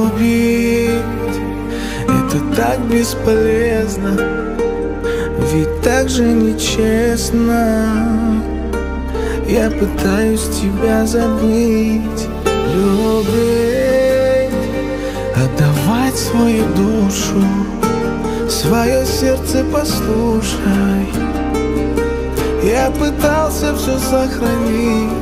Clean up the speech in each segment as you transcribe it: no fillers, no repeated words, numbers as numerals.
Любить — это так бесполезно, ведь так же нечестно. Я пытаюсь тебя забыть, любить, отдавать свою душу, свое сердце послушай. Я пытался все сохранить.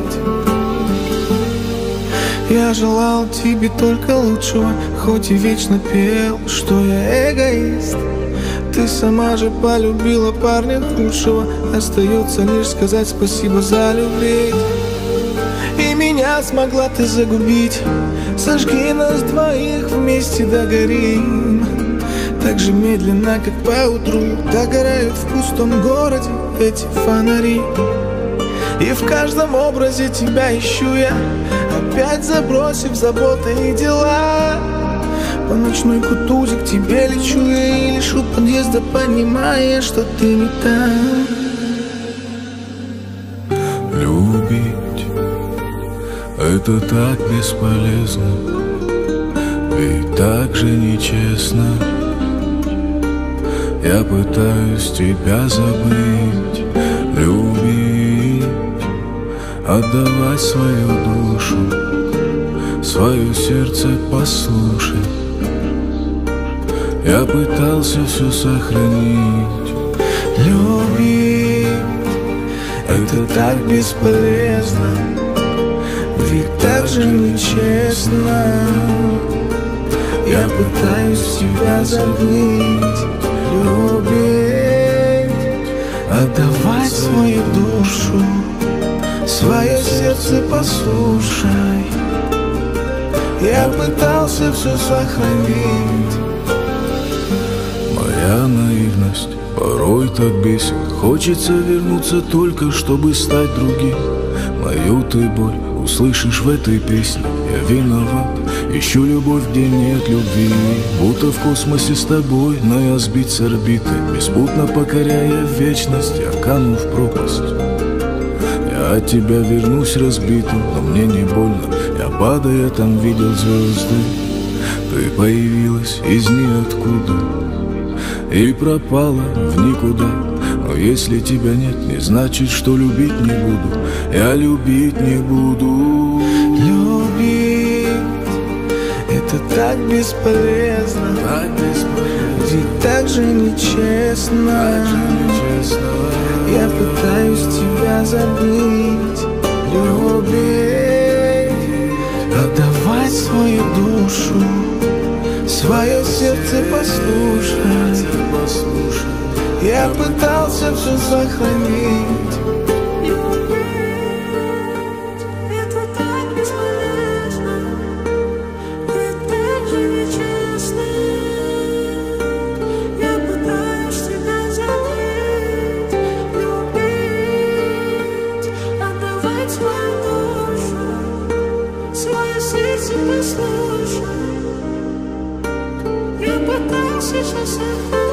Я желал тебе только лучшего, хоть и вечно пел, что я эгоист. Ты сама же полюбила парня худшего. Остается лишь сказать спасибо за любовь. И меня смогла ты загубить. Сожги нас двоих, вместе догорим. Так же медленно, как поутру догорают в пустом городе эти фонари. И в каждом образе тебя ищу я, опять забросив заботы и дела. По ночной кутузе к тебе лечу я и лежу подъезда, понимая, что ты не там. Любить — это так бесполезно, ведь так же нечестно. Я пытаюсь тебя забыть, любить, отдавать свою душу, свое сердце послушай. Я пытался все сохранить. Любить — это так бесполезно, ведь так же нечестно. Я пытаюсь тебя забыть, любить, отдавать свою душу, свое сердце послушай. Я пытался все сохранить. Моя наивность порой так бесит. Хочется вернуться только, чтобы стать другим. Мою ты боль услышишь в этой песне. Я виноват, ищу любовь, где нет любви. Будто в космосе с тобой, но я сбит с орбиты. Беспутно покоряя вечность, я кану в пропасть. Я от тебя вернусь разбитым, но мне не больно. Я падая там видел звезды. Ты появилась из ниоткуда и пропала в никуда. Но если тебя нет, не значит, что любить не буду. Я любить не буду. Любить — это так бесполезно, ведь так же нечестно. Я пытаюсь тебя забыть, любить, отдавать свою душу, свое сердце послушай. Я пытался все сохранить. Это так бесполезно, ведь так же нечестно. Я пытаюсь тебя забыть, любить, отдавать свою душу, свое сердце послушай. Я пытался все сохранить.